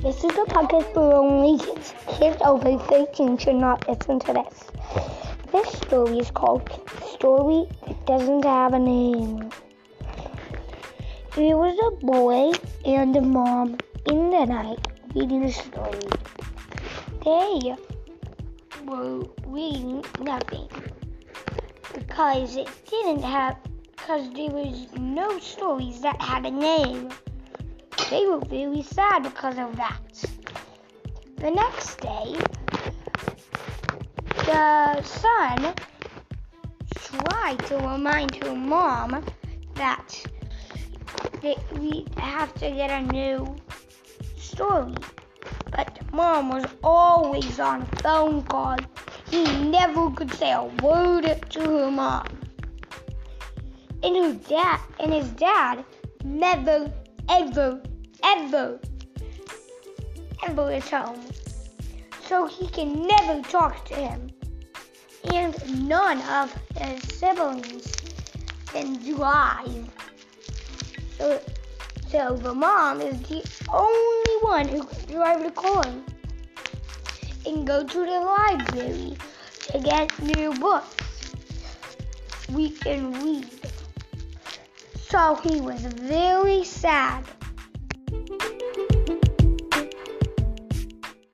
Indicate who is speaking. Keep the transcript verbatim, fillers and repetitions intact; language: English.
Speaker 1: This is a podcast for only kids. Kids over thirteen should not listen to this. This story is called Story That Doesn't Have a Name. There was a boy and a mom in the night reading a story. They were reading nothing because it didn't have, because there was no stories that had a name. They were very sad because of that. The next day, the son tried to remind her mom that they, we have to get a new story. But mom was always on a phone call. He never could say a word to her mom. And her dad and his dad never, ever, ever, ever is home. So he can never talk to him. And none of his siblings can drive. So, so the mom is the only one who can drive the car and go to the library to get new books we can read. So he was very sad.